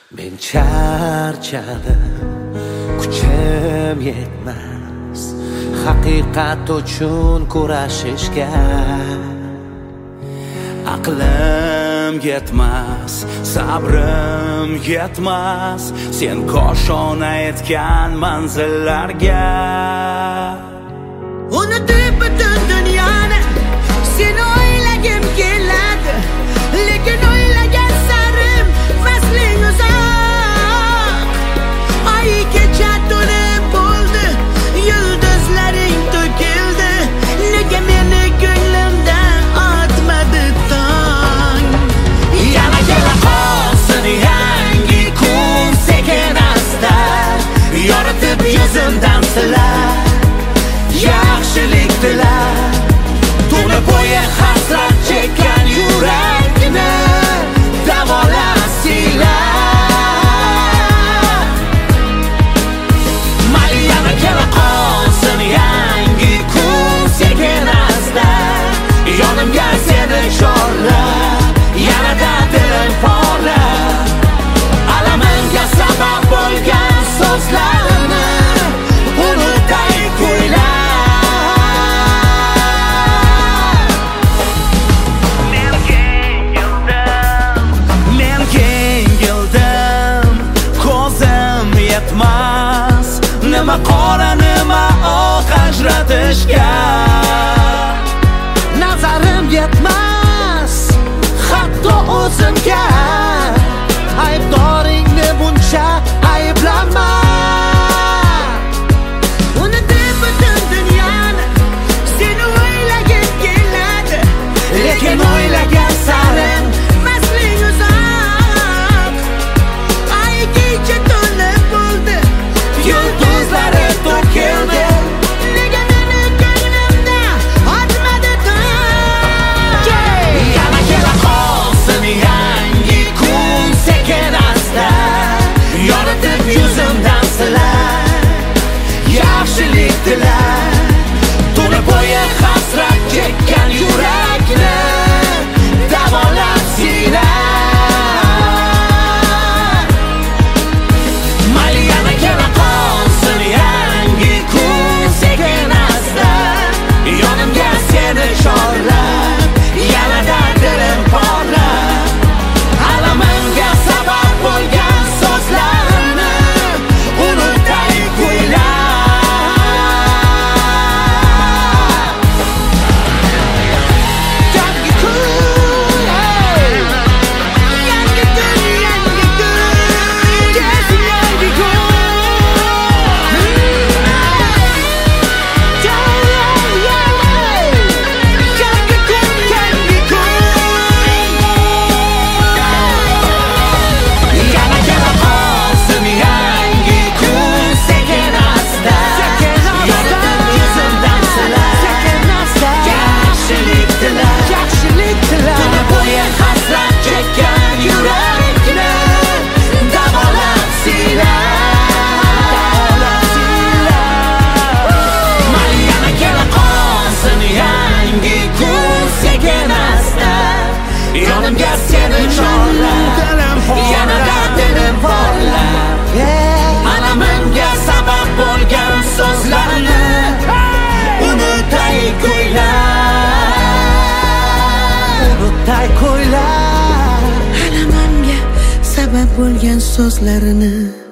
Men charchadim, kuchim yetmas haqiqat uchun kurashishga. Aqlim yetmas, sabrim yetmas sen qo'shona etgan manzillarga. Unutib butun dunyoni seni o'ylagim keladi, lekin o'ylagan sarim fasling uzoq. Ay kecha to'lib bo'ldi, yulduzlaring to'kildi, nega meni ko'nglimdan otmadi tong? Yana kela qolsin yangi kun sekin asta, yoritib yuzimdan silar yaxshilik tilar. Tuni bo'yi hasrat chekkan yurakni davolasinglar. Mayli yana kela qolsin yangi kun sekin asta, yonimga seni chorlab yanada dilim porlab, alamimga sabab bo'lgan so'zlarni unutay qo'ylar. Nima qora nima oq ajratishga. Nazarim yetmas hatto o'zimga, aybdoringni buncha ayblama. Unutib butun dunyoni seni o'ylagim keladi, Lekin o'ylagan sarim fasling uzoq. Ay kecha to'lib bo'ldi, yulduzlari to'kildi, nega meni ko'nglimda otmadi tong? yana kela qolsin yangi kun sekin asta, yoritib yuzimdan silar yaxshilik tilar. Tuni bo'yi hasrat chekkan yurakni davolasinglar. Mayli yana kela qolsin yangi kun sekin asta, yonimga seni chorlab yanada dilim porlab, alamimga sabab bo'lgan so'zlarni unutay qo'ylar. Yangi kun, Yangi kun, yangi kun, kelsin yangi kun. Yana kela qolsin yangi kun sekin asta, yoritib yuzimdan silar yaxshilik tilar. Tuni bo'yi hasrat chekkan yurakni davolasinglar. Mayli yana kela qolsin yangi kun sekin asta, yonimga seni chorlab yanada dilim porlab, alamimga sabab bo'lgan so'zlarni unutay qo'ylar. Unutay qo'ylar. alamimga sabab bo'lgan so'zlarini